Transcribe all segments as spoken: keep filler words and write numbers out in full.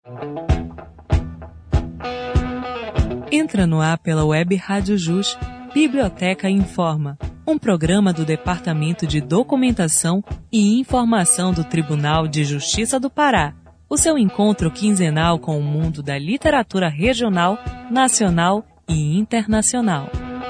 Entra no ar pela web Rádio Jus, Biblioteca Informa, um programa do Departamento de Documentação e Informação do Tribunal de Justiça do Pará. O seu encontro quinzenal com o mundo da literatura regional, nacional e internacional.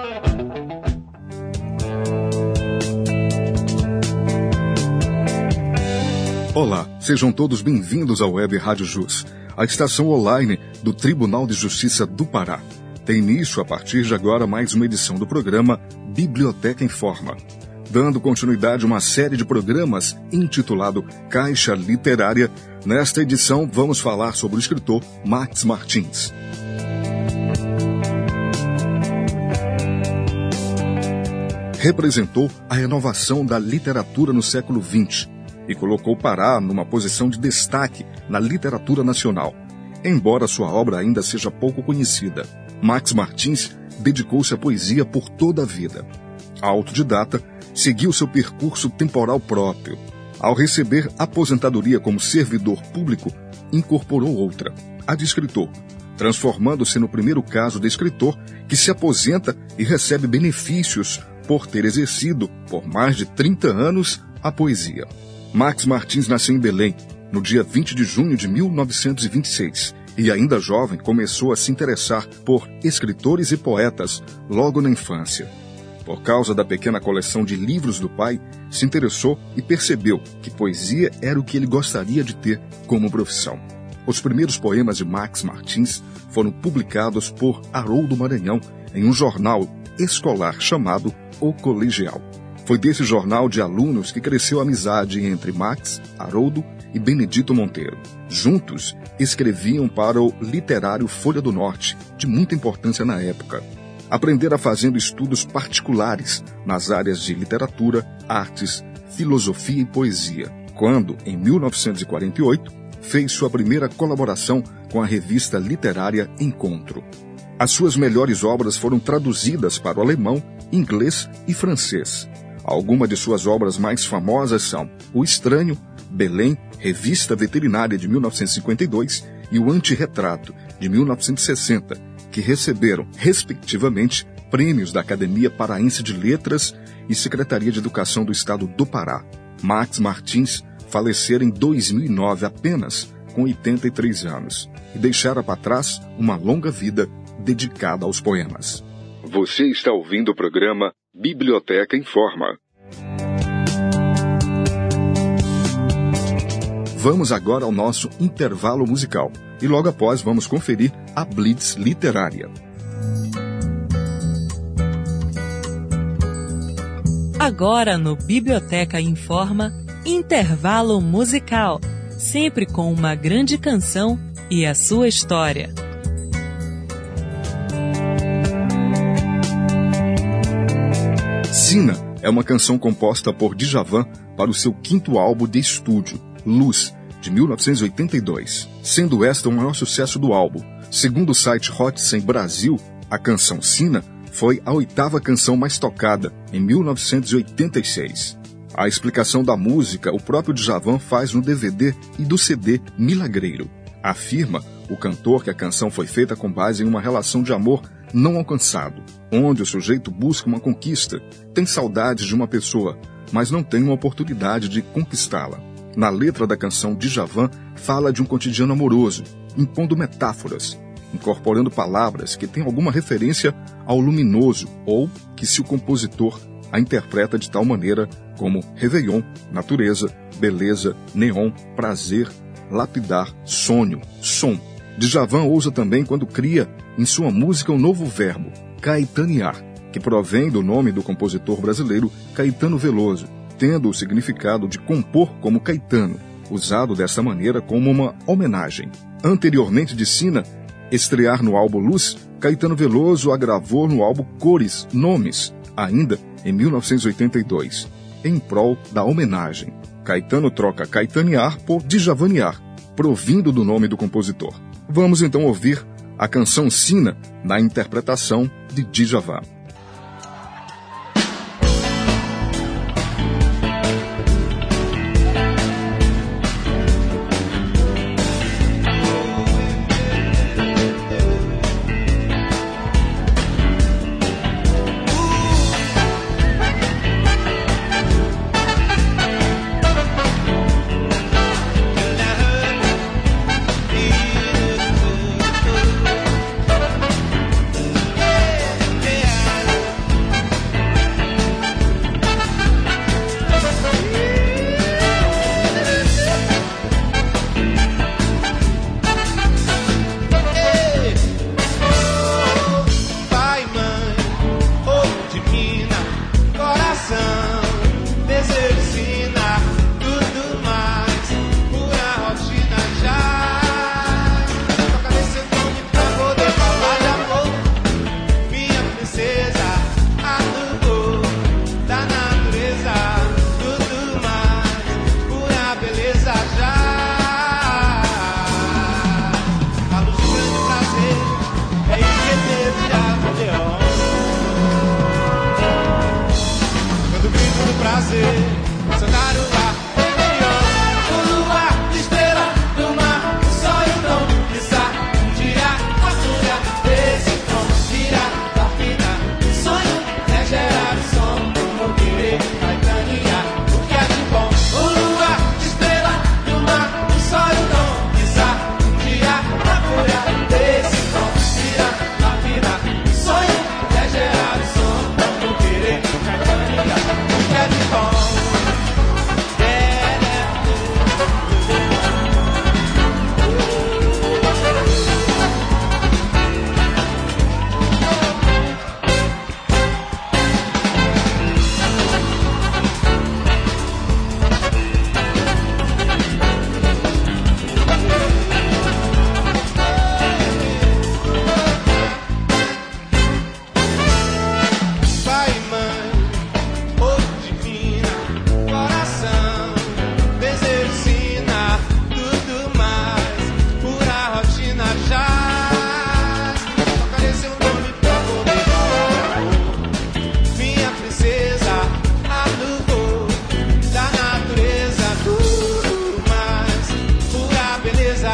Olá, sejam todos bem-vindos ao Web Rádio Jus, a estação online do Tribunal de Justiça do Pará. Tem início a partir de agora mais uma edição do programa Biblioteca Informa, dando continuidade a uma série de programas intitulado Caixa Literária. Nesta edição vamos falar sobre o escritor Max Martins. Representou a renovação da literatura no século vinte e colocou o Pará numa posição de destaque na literatura nacional, embora sua obra ainda seja pouco conhecida. Max Martins dedicou-se à poesia por toda a vida. Autodidata, seguiu seu percurso temporal próprio. Ao receber aposentadoria como servidor público, incorporou outra, a de escritor, transformando-se no primeiro caso de escritor que se aposenta e recebe benefícios por ter exercido, por mais de trinta anos, a poesia. Max Martins nasceu em Belém, no dia vinte de junho de mil novecentos e vinte e seis, e ainda jovem começou a se interessar por escritores e poetas logo na infância. Por causa da pequena coleção de livros do pai, se interessou e percebeu que poesia era o que ele gostaria de ter como profissão. Os primeiros poemas de Max Martins foram publicados por Haroldo Maranhão em um jornal escolar chamado O Colegial. Foi desse jornal de alunos que cresceu a amizade entre Max, Haroldo e Benedito Monteiro. Juntos, escreviam para o literário Folha do Norte, de muita importância na época. Aprenderam fazendo estudos particulares nas áreas de literatura, artes, filosofia e poesia, quando, em mil novecentos e quarenta e oito, fez sua primeira colaboração com a revista literária Encontro. As suas melhores obras foram traduzidas para o alemão, inglês e francês. Algumas de suas obras mais famosas são O Estranho, Belém, Revista Veterinária de mil novecentos e cinquenta e dois e O Antirretrato, de mil novecentos e sessenta, que receberam, respectivamente, prêmios da Academia Paraense de Letras e Secretaria de Educação do Estado do Pará. Max Martins falecera em dois mil e nove apenas, com oitenta e três anos, e deixara para trás uma longa vida dedicada aos poemas. Você está ouvindo o programa Biblioteca Informa. Vamos agora ao nosso intervalo musical e logo após vamos conferir a Blitz Literária. Agora no Biblioteca Informa, intervalo musical, sempre com uma grande canção e a sua história. Sina é uma canção composta por Djavan para o seu quinto álbum de estúdio, Luz, de mil novecentos e oitenta e dois, sendo esta o maior sucesso do álbum. Segundo o site Hot cem Brasil, a canção Sina foi a oitava canção mais tocada, em mil novecentos e oitenta e seis. A explicação da música o próprio Djavan faz no D V D e do C D Milagreiro. Afirma o cantor que a canção foi feita com base em uma relação de amor não alcançado, onde o sujeito busca uma conquista, tem saudades de uma pessoa, mas não tem uma oportunidade de conquistá-la. Na letra da canção, Djavan fala de um cotidiano amoroso, impondo metáforas, incorporando palavras que têm alguma referência ao luminoso ou que se o compositor a interpreta de tal maneira como Réveillon, natureza, beleza, neon, prazer, lapidar, sonho, som. Djavan usa também quando cria em sua música um novo verbo, caetanear, que provém do nome do compositor brasileiro Caetano Veloso, tendo o significado de compor como Caetano, usado desta maneira como uma homenagem. Anteriormente de Sina estrear no álbum Luz, Caetano Veloso a gravou no álbum Cores, Nomes, ainda em mil novecentos e oitenta e dois, em prol da homenagem. Caetano troca caetanear por djavanear, provindo do nome do compositor. Vamos então ouvir a canção Sina na interpretação de Djavan.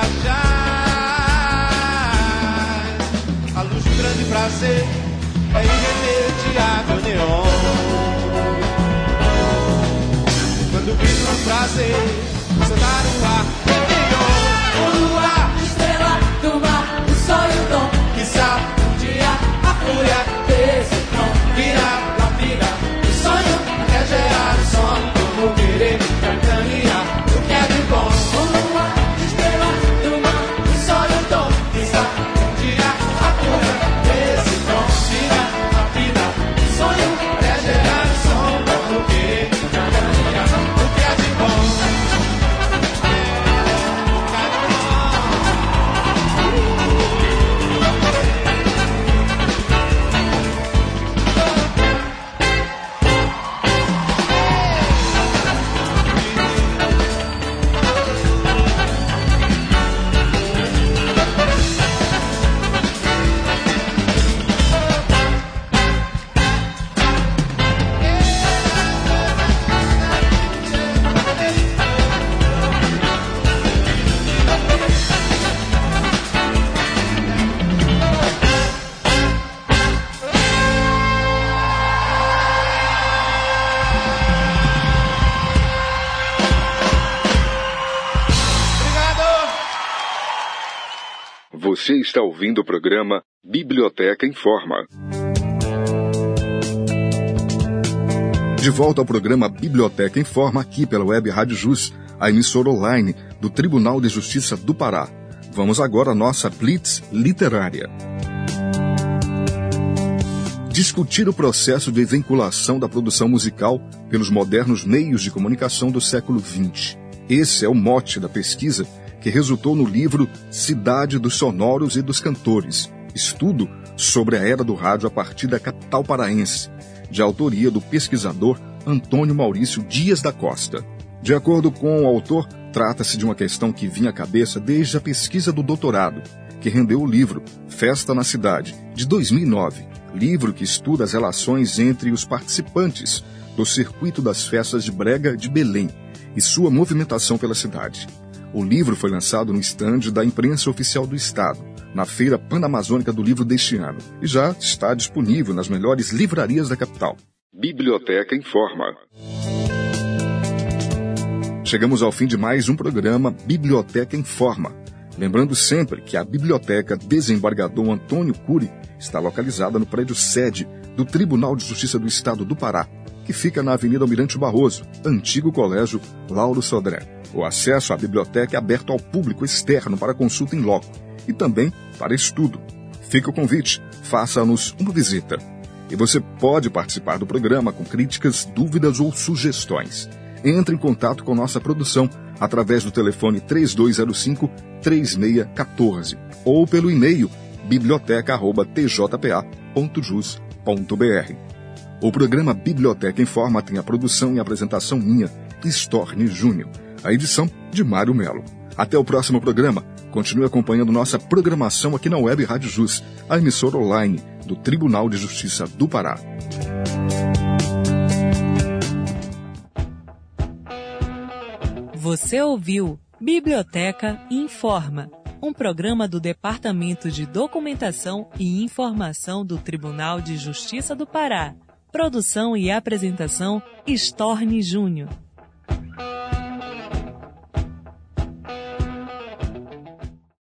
Carajás. A luz do grande prazer é irremediável neon. Quando grito no prazer, sonar o ar, neon. O luar, estrela do mar, o sol e o dom. Quizá um dia a fúria Desse tom virá na vida. O sonho é gerar o som, como querer caminhar o que é de bom. O luar, estrela do mar, o sol e o dom. Quizá um dia a fúria desse tom virá na vida. O sonho é gerar o som, como querer caminhar o que é de bom. Você está ouvindo o programa Biblioteca Informa. De volta ao programa Biblioteca Informa, aqui pela Web Rádio Jus, a emissora online do Tribunal de Justiça do Pará. Vamos agora à nossa Blitz Literária. Discutir o processo de vinculação da produção musical pelos modernos meios de comunicação do século vinte. Esse é o mote da pesquisa que resultou no livro Cidade dos Sonoros e dos Cantores, estudo sobre a era do rádio a partir da capital paraense, de autoria do pesquisador Antônio Maurício Dias da Costa. De acordo com o autor, trata-se de uma questão que vinha à cabeça desde a pesquisa do doutorado, que rendeu o livro Festa na Cidade, de dois mil e nove, livro que estuda as relações entre os participantes do Circuito das Festas de Brega de Belém e sua movimentação pela cidade. O livro foi lançado no estande da Imprensa Oficial do Estado, na Feira Panamazônica do Livro deste ano, e já está disponível nas melhores livrarias da capital. Biblioteca Informa. Chegamos ao fim de mais um programa Biblioteca Informa. Lembrando sempre que a Biblioteca Desembargador Antônio Cury está localizada no prédio sede do Tribunal de Justiça do Estado do Pará, que fica na Avenida Almirante Barroso, antigo Colégio Lauro Sodré. O acesso à biblioteca é aberto ao público externo para consulta em loco e também para estudo. Fica o convite, faça-nos uma visita. E você pode participar do programa com críticas, dúvidas ou sugestões. Entre em contato com nossa produção através do telefone três dois zero cinco, três seis um quatro ou pelo e-mail biblioteca arroba t j p a ponto jus ponto b r. O programa Biblioteca Informa tem a produção e apresentação minha, Storni Júnior. A edição de Mário Melo. Até o próximo programa. Continue acompanhando nossa programação aqui na Web Rádio Jus, a emissora online do Tribunal de Justiça do Pará. Você ouviu Biblioteca Informa, um programa do Departamento de Documentação e Informação do Tribunal de Justiça do Pará. Produção e apresentação, Storni Júnior.